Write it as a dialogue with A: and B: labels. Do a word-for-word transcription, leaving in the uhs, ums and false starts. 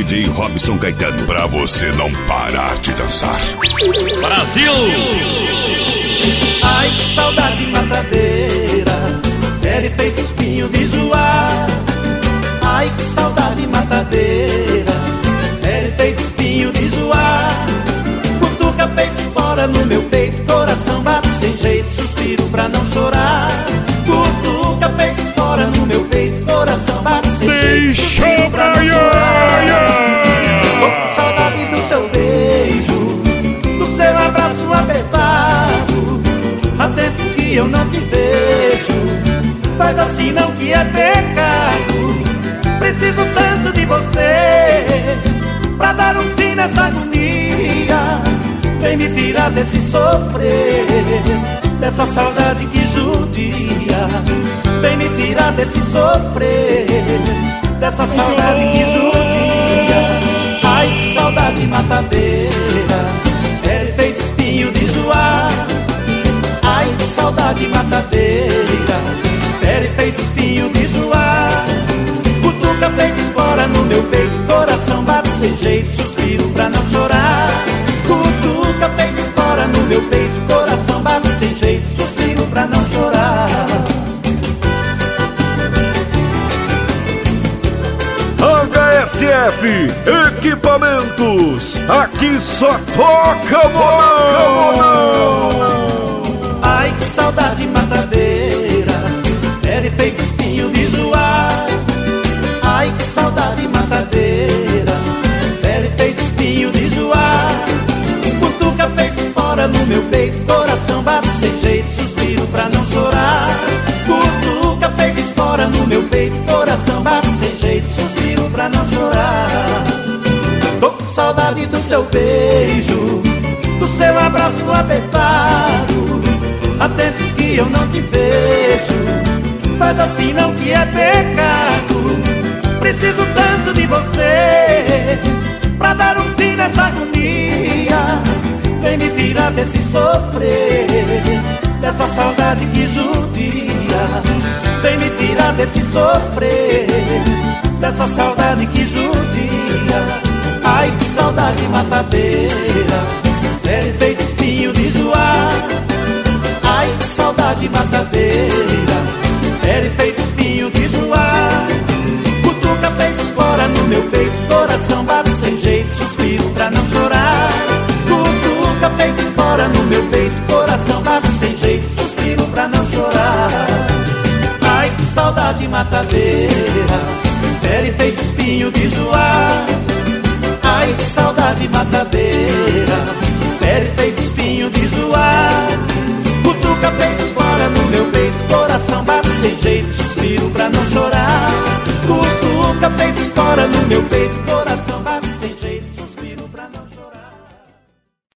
A: D J Robson Caetano, pra você não parar de dançar.
B: Brasil!
C: Ai, que saudade matadeira, fere feito espinho de zoar. Ai, que saudade matadeira, fere feito espinho de zoar. Cutuca feito espora no meu peito, coração bate sem jeito, suspiro pra não chorar. Cutuca feito espora no meu peito, coração bate sem jeito, suspiro pra não chorar. Tô com saudade do seu beijo, do seu abraço apertado. Há tempo que eu não te vejo, faz assim não que é pecado. Preciso tanto de você pra dar um fim nessa agonia. Vem me tirar desse sofrer, dessa saudade que judia. Vem me tirar desse sofrer, dessa saudade que judia. Ai, que saudade matadeira, fere feito espinho de zoar. Ai, que saudade matadeira, fere feito espinho de zoar. Cutuca feito espora no meu peito, coração bate sem jeito, suspiro pra não chorar. Cutuca feito espora no meu peito, coração bate sem jeito, suspiro pra não chorar.
A: H S F Equipamentos, aqui só toca modão.
C: Ai, que saudade matadeira, fere feito espinho de zoar. Ai, que saudade matadeira, fere feito espinho de zoar. Cutuca feito espora no meu peito, coração bate sem jeito, suspiro pra não chorar. Cutuca feito espora no meu peito, coração bate sem jeito, suspiro pra não chorar. Tô com saudade do seu beijo, do seu abraço apertado. Há tempo que eu não te vejo, faz assim não que é pecado. Preciso tanto de você pra dar um fim nessa agonia. Vem me tirar desse sofrer, dessa saudade que judia. Vem me tirar desse sofrer, dessa saudade que judia. Ai, que saudade matadeira, fere feito espinho de zoar. Ai, que saudade matadeira, fere feito espinho de zoar. Cutuca feito espora no meu peito, coração bate sem jeito, suspiro pra não chorar. Cutuca feito espora no meu peito, coração bate sem jeito, suspiro pra não chorar. Ai, que saudade matadeira, fere feito espinho de zoar. Ai, que saudade matadeira, fere feito espinho de zoar. Cutuca feito espora no meu peito, coração bate sem jeito, suspiro pra não chorar. Cutuca feito espora no meu peito, coração bate sem jeito.